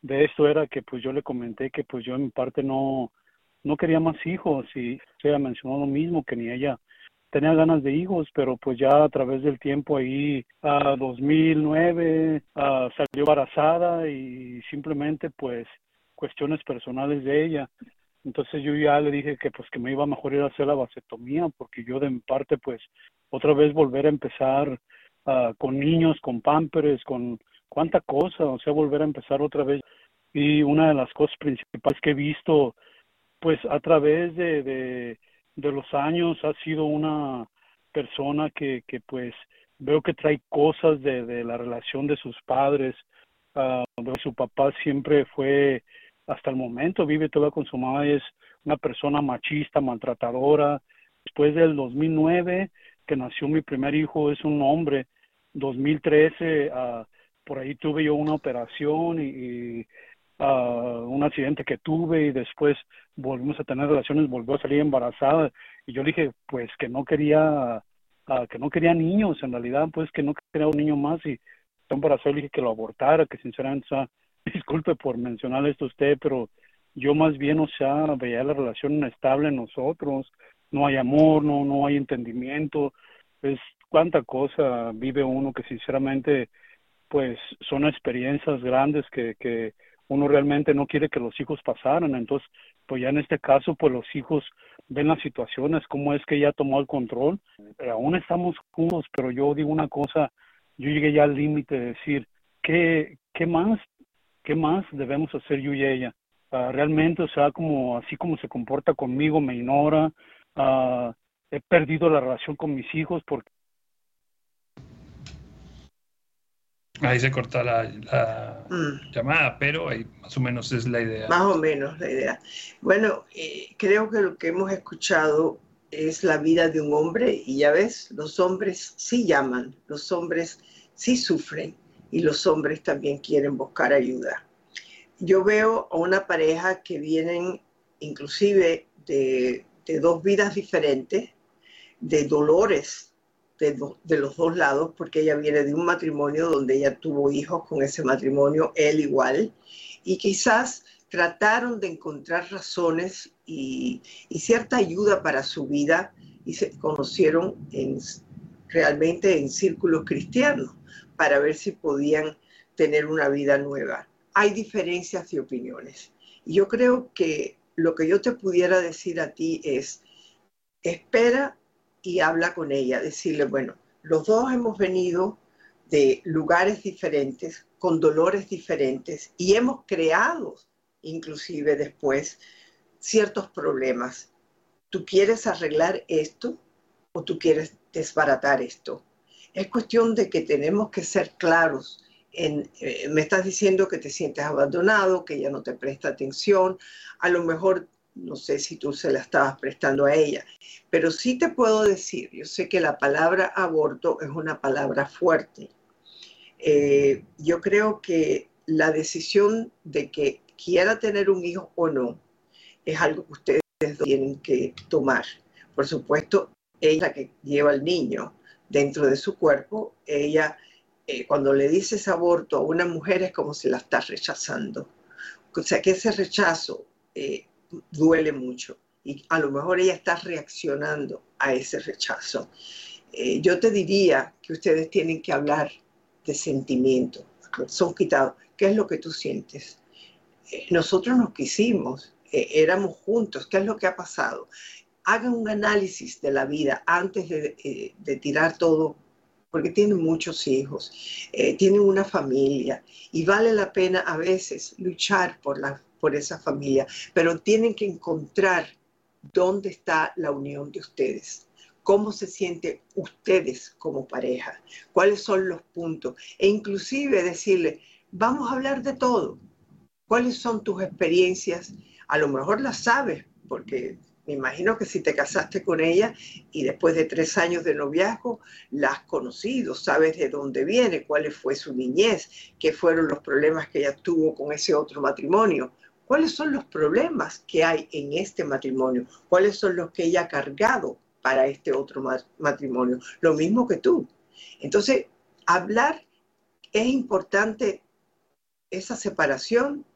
de esto era que pues yo le comenté que pues yo en parte no quería más hijos, y ella mencionó lo mismo, que ni ella tenía ganas de hijos, pero pues ya a través del tiempo ahí, 2009, salió embarazada, y simplemente pues cuestiones personales de ella. Entonces yo ya le dije que pues que me iba mejor ir a hacer la vasectomía, porque yo de mi parte pues otra vez volver a empezar con niños, con pampers, con cuánta cosa, o sea, volver a empezar otra vez. Y una de las cosas principales que he visto pues a través de los años, ha sido una persona que pues veo que trae cosas de la relación de sus padres. Su papá siempre fue, hasta el momento vive todavía con su mamá, es una persona machista, maltratadora. Después del 2009, que nació mi primer hijo, es un hombre. 2013, por ahí tuve yo una operación y un accidente que tuve, y después volvimos a tener relaciones, volvió a salir embarazada, y yo le dije pues que no quería niños, en realidad pues que no quería un niño más, y está embarazada. Le dije que lo abortara, que sinceramente, o sea, disculpe por mencionarle esto a usted, pero yo más bien, o sea, veía la relación inestable en nosotros, no hay amor, no hay entendimiento, es cuánta cosa vive uno que sinceramente pues son experiencias grandes que uno realmente no quiere que los hijos pasaran. Entonces, pues ya en este caso, pues los hijos ven las situaciones, cómo es que ella tomó el control. Aún estamos juntos, pero yo digo una cosa, yo llegué ya al límite de decir, ¿qué más debemos hacer yo y ella? Realmente, o sea, como así como se comporta conmigo, me ignora. He perdido la relación con mis hijos porque
ahí se corta la llamada, pero ahí más o menos es la idea.
Más o menos la idea. Bueno, creo que lo que hemos escuchado es la vida de un hombre, y ya ves, los hombres sí llaman, los hombres sí sufren, y los hombres también quieren buscar ayuda. Yo veo a una pareja que vienen inclusive de dos vidas diferentes, de dolores de los dos lados, porque ella viene de un matrimonio donde ella tuvo hijos con ese matrimonio, él igual, y quizás trataron de encontrar razones y cierta ayuda para su vida, y se conocieron realmente en círculos cristianos para ver si podían tener una vida nueva. Hay diferencias de opiniones, y yo creo que lo que yo te pudiera decir a ti es: espera y habla con ella, decirle, bueno, los dos hemos venido de lugares diferentes, con dolores diferentes, y hemos creado inclusive después ciertos problemas. ¿Tú quieres arreglar esto o tú quieres desbaratar esto? Es cuestión de que tenemos que ser claros. Me estás diciendo que te sientes abandonado, que ella no te presta atención, a lo mejor no sé si tú se la estabas prestando a ella, pero sí te puedo decir, yo sé que la palabra aborto es una palabra fuerte. Yo creo que la decisión de que quiera tener un hijo o no es algo que ustedes tienen que tomar. Por supuesto, ella que lleva al niño dentro de su cuerpo, ella cuando le dices aborto a una mujer es como si la estás rechazando. O sea que ese rechazo duele mucho, y a lo mejor ella está reaccionando a ese rechazo. Yo te diría que ustedes tienen que hablar de sentimientos, son quitados. ¿Qué es lo que tú sientes? Nosotros nos quisimos, éramos juntos, ¿qué es lo que ha pasado? Hagan un análisis de la vida antes de tirar todo, porque tienen muchos hijos, tienen una familia, y vale la pena a veces luchar por esa familia, pero tienen que encontrar dónde está la unión de ustedes, cómo se sienten ustedes como pareja, cuáles son los puntos, e inclusive decirle, vamos a hablar de todo, cuáles son tus experiencias, a lo mejor las sabes, porque me imagino que si te casaste con ella y después de 3 años de noviazgo la has conocido, sabes de dónde viene, cuál fue su niñez, qué fueron los problemas que ella tuvo con ese otro matrimonio. ¿Cuáles son los problemas que hay en este matrimonio? ¿Cuáles son los que ella ha cargado para este otro matrimonio? Lo mismo que tú. Entonces, hablar es importante, esa separación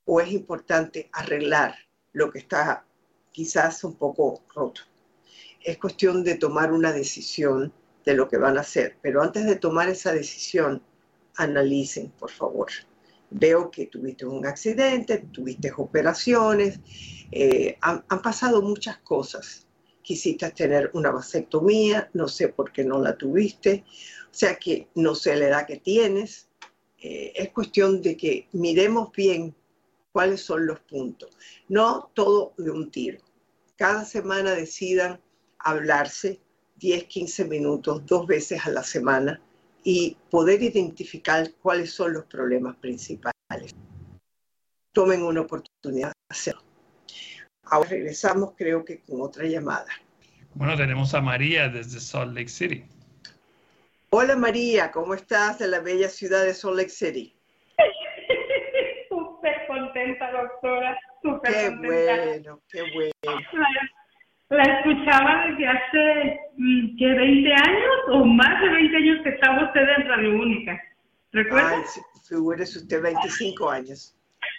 o es importante arreglar lo que está quizás un poco roto. Es cuestión de tomar una decisión de lo que van a hacer, pero antes de tomar esa decisión, analicen, por favor. Veo que tuviste un accidente, tuviste operaciones, han pasado muchas cosas. Quisiste tener una vasectomía, no sé por qué no la tuviste, o sea que no sé la edad que tienes. Es cuestión de que miremos bien cuáles son los puntos. No todo de un tiro. Cada semana decidan hablarse 10, 15 minutos, 2 veces a la semana y poder identificar cuáles son los problemas principales. Tomen una oportunidad de hacerlo. Ahora regresamos, creo que con otra llamada.
Bueno, tenemos a María desde Salt Lake City.
Hola María, ¿cómo estás de la bella ciudad de Salt Lake City?
Súper contenta, doctora. Súper contenta.
Qué bueno.
La escuchaba desde hace, ¿qué? 20 años o más de 20 años que estaba usted en Radio Única. ¿Recuerda?
Ay, figúrese usted 25 años.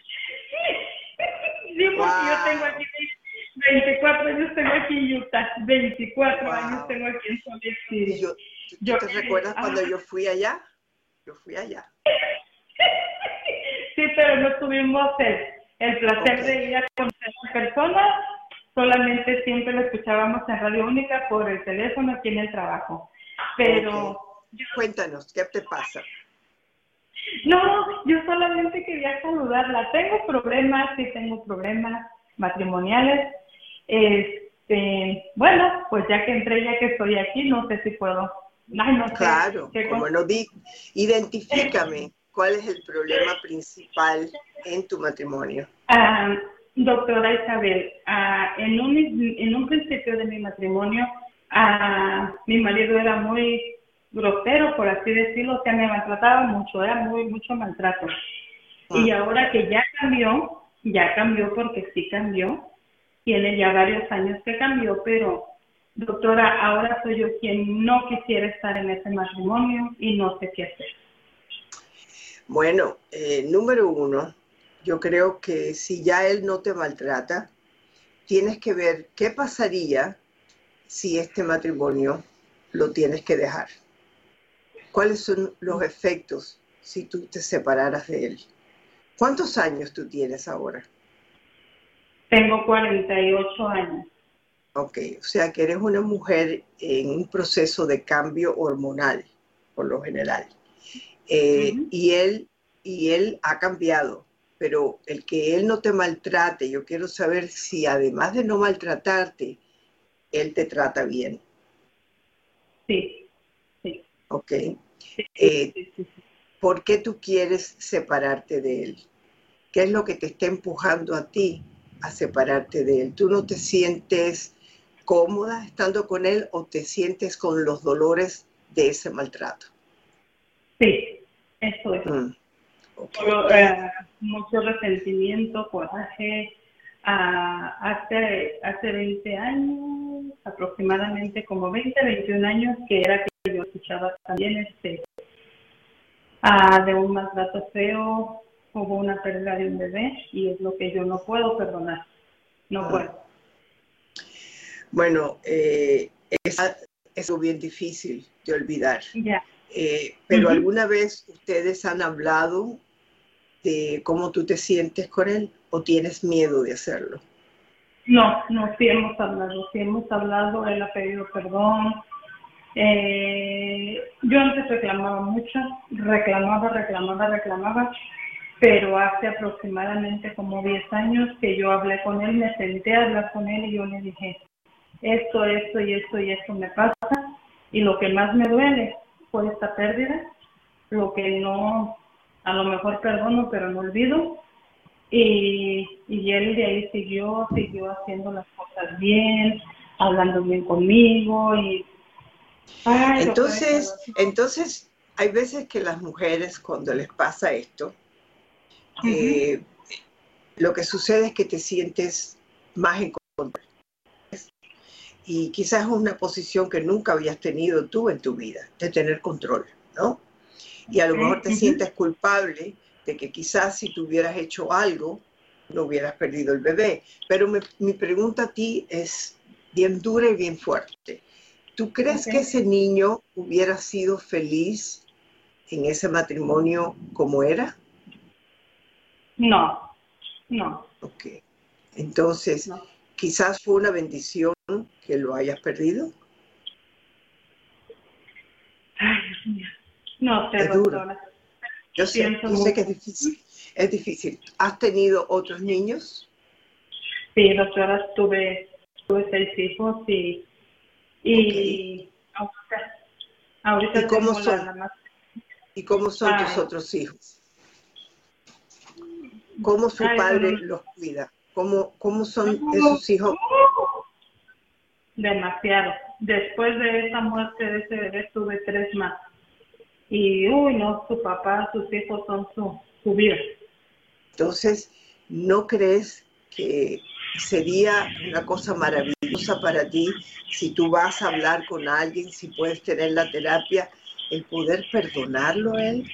Sí, porque yo tengo aquí 24 años, tengo aquí en Utah. 24 años tengo aquí en Salt Lake City.
¿Tú te recuerdas cuando yo fui allá? Yo fui allá.
Sí, pero no tuvimos el placer de ir a conocer a personas. Solamente siempre lo escuchábamos en Radio Única por el teléfono aquí en el trabajo. Pero...
Cuéntanos, ¿qué te pasa?
No, yo solamente quería saludarla. Tengo problemas matrimoniales. Bueno, pues ya que entré, ya que estoy aquí, no sé si puedo. Ay, no sé.
Claro, como no identifícame, ¿cuál es el problema principal en tu matrimonio?
Doctora Isabel, en un principio de mi matrimonio, mi marido era muy grosero, por así decirlo, o sea, me maltrataba mucho, era mucho maltrato. Y ahora que ya cambió porque sí cambió, tiene ya varios años que cambió, pero doctora, ahora soy yo quien no quisiera estar en ese matrimonio y no sé qué hacer.
Bueno, número uno, yo creo que si ya él no te maltrata, tienes que ver qué pasaría si este matrimonio lo tienes que dejar. ¿Cuáles son los efectos si tú te separaras de él? ¿Cuántos años tú tienes ahora?
Tengo 48 años.
Ok, o sea que eres una mujer en un proceso de cambio hormonal, por lo general. Y él ha cambiado, pero el que él no te maltrate, yo quiero saber si además de no maltratarte, él te trata bien.
Sí.
Ok. ¿Por qué tú quieres separarte de él? ¿Qué es lo que te está empujando a ti a separarte de él? ¿Tú no te sientes cómoda estando con él o te sientes con los dolores de ese maltrato?
Sí, eso es.
Okay.
Mucho resentimiento, coraje. Hace 20 años, aproximadamente como 21 años, que era que yo escuchaba también de un maltrato feo, hubo una pérdida de un bebé y es lo que yo no puedo perdonar. No puedo.
Bueno, es bien difícil de olvidar.
Ya.
Pero ¿alguna vez ustedes han hablado de cómo tú te sientes con él o tienes miedo de hacerlo?
No, sí hemos hablado, él ha pedido perdón. Yo antes reclamaba mucho, reclamaba, pero hace aproximadamente como 10 años que yo hablé con él, me senté a hablar con él y yo le dije, esto me pasa, y lo que más me duele fue esta pérdida, lo que no, a lo mejor perdono, pero no olvido, y él de ahí siguió haciendo las cosas bien, hablando bien conmigo, y... Ay,
entonces, hay veces que las mujeres, cuando les pasa esto, lo que sucede es que te sientes más en control. Y quizás es una posición que nunca habías tenido tú en tu vida, de tener control, ¿no? Y a lo mejor te sientes culpable de que quizás si tú hubieras hecho algo, no hubieras perdido el bebé. Pero mi pregunta a ti es bien dura y bien fuerte. ¿Tú crees que ese niño hubiera sido feliz en ese matrimonio como era?
No.
Ok. Entonces, quizás fue una bendición que lo hayas perdido.
Ay, Dios mío. No sé,
es duro.
doctora.
Yo sé que es difícil. Es difícil. ¿Has tenido otros niños?
Sí, doctora, tuve 6 hijos y ahorita
¿Y cómo
tengo
son?
la más.
¿Y cómo son tus otros hijos? ¿Cómo su padre los cuida? ¿Cómo son esos hijos?
Demasiado. Después de esa muerte de ese bebé tuve 3 más. Y, su papá, sus hijos son su vida.
Entonces, ¿no crees que sería una cosa maravillosa para ti si tú vas a hablar con alguien, si puedes tener la terapia, el poder perdonarlo a él?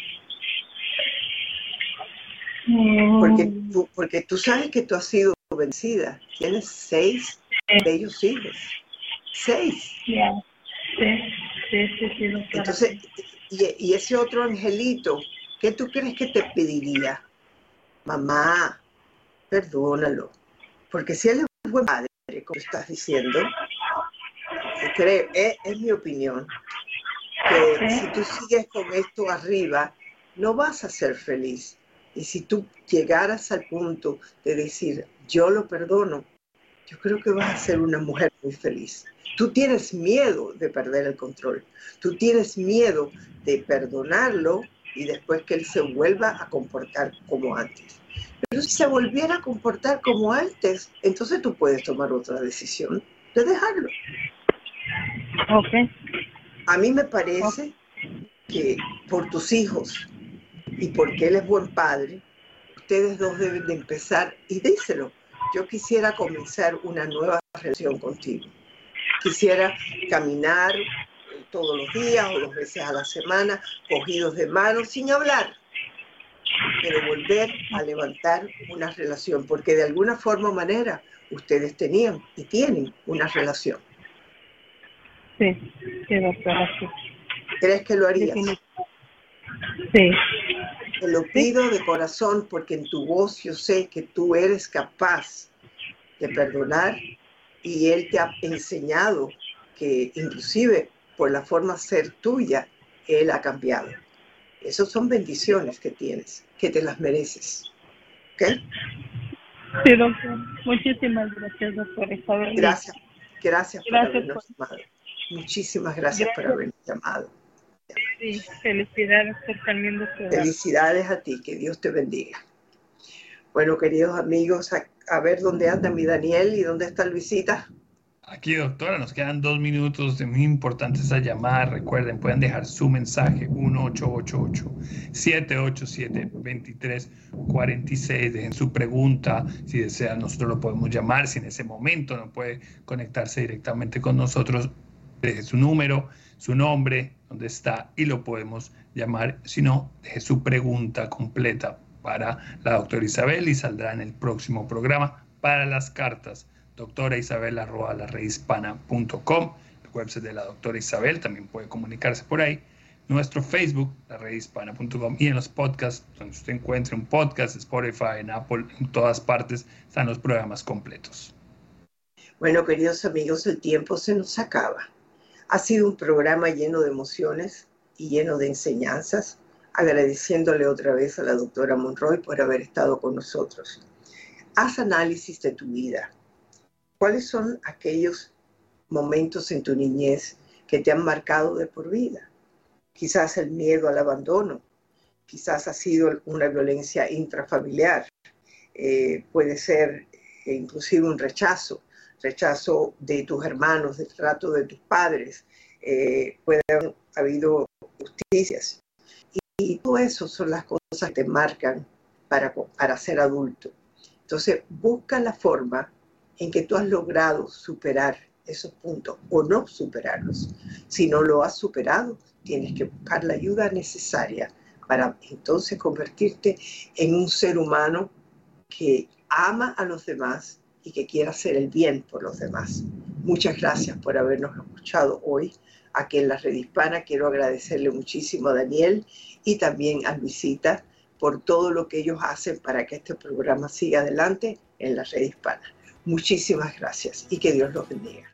Porque tú sabes que tú has sido vencida. Tienes 6 bellos hijos. 6.
Yeah. Sí, doctora.
Entonces, y ese otro angelito, ¿qué tú crees que te pediría? Mamá, perdónalo. Porque si él es buen padre, como estás diciendo, creo, es mi opinión, que si tú sigues con esto arriba, no vas a ser feliz. Y si tú llegaras al punto de decir, yo lo perdono, yo creo que vas a ser una mujer muy feliz. Tú tienes miedo de perder el control. Tú tienes miedo de perdonarlo y después que él se vuelva a comportar como antes. Pero si se volviera a comportar como antes, entonces tú puedes tomar otra decisión de dejarlo.
Ok.
A mí me parece que por tus hijos y porque él es buen padre, ustedes dos deben de empezar y díselo. Yo quisiera comenzar una nueva relación contigo. Quisiera caminar todos los días o 2 veces a la semana, cogidos de mano, sin hablar, pero volver a levantar una relación, porque de alguna forma o manera ustedes tenían y tienen una relación.
Sí, doctora, sí.
¿Crees que lo harías?
Sí.
Te lo pido de corazón, porque en tu voz yo sé que tú eres capaz de perdonar y él te ha enseñado que inclusive por la forma de ser tuya, él ha cambiado. Esas son bendiciones que tienes, que te las mereces. ¿Ok?
Sí, doctor. Muchísimas gracias, doctora Isabel.
Gracias por habernos llamado. Muchísimas gracias por habernos llamado.
Sí, felicidades por también, doctora.
Felicidades a ti, que Dios te bendiga. Bueno, queridos amigos, a ver dónde anda mi Daniel y dónde está Luisita.
Aquí, doctora, nos quedan 2 minutos de muy importante esa llamada. Recuerden, pueden dejar su mensaje 1-888-787-2346. Dejen su pregunta. Si desean, nosotros lo podemos llamar. Si en ese momento no puede conectarse directamente con nosotros, deje su número, su nombre, dónde está y lo podemos llamar. Si no, deje su pregunta completa para la doctora Isabel y saldrá en el próximo programa. Para las cartas, doctoraisabel@laredhispana.com, el website de la doctora Isabel, también puede comunicarse por ahí. Nuestro Facebook, laredhispana.com, y en los podcasts, donde usted encuentre un podcast, Spotify, en Apple, en todas partes están los programas completos.
Bueno, queridos amigos, el tiempo se nos acaba. Ha sido un programa lleno de emociones y lleno de enseñanzas, agradeciéndole otra vez a la doctora Monroy por haber estado con nosotros. Haz análisis de tu vida. ¿Cuáles son aquellos momentos en tu niñez que te han marcado de por vida? Quizás el miedo al abandono, quizás ha sido una violencia intrafamiliar, puede ser inclusive un rechazo de tus hermanos, del trato de tus padres, puede haber habido justicias. Y todo eso son las cosas que te marcan para ser adulto. Entonces, busca la forma en que tú has logrado superar esos puntos o no superarlos. Si no lo has superado, tienes que buscar la ayuda necesaria para entonces convertirte en un ser humano que ama a los demás y que quiere hacer el bien por los demás. Muchas gracias por habernos escuchado hoy aquí en la Red Hispana. Quiero agradecerle muchísimo a Daniel y también a Luisita por todo lo que ellos hacen para que este programa siga adelante en la Red Hispana. Muchísimas gracias y que Dios los bendiga.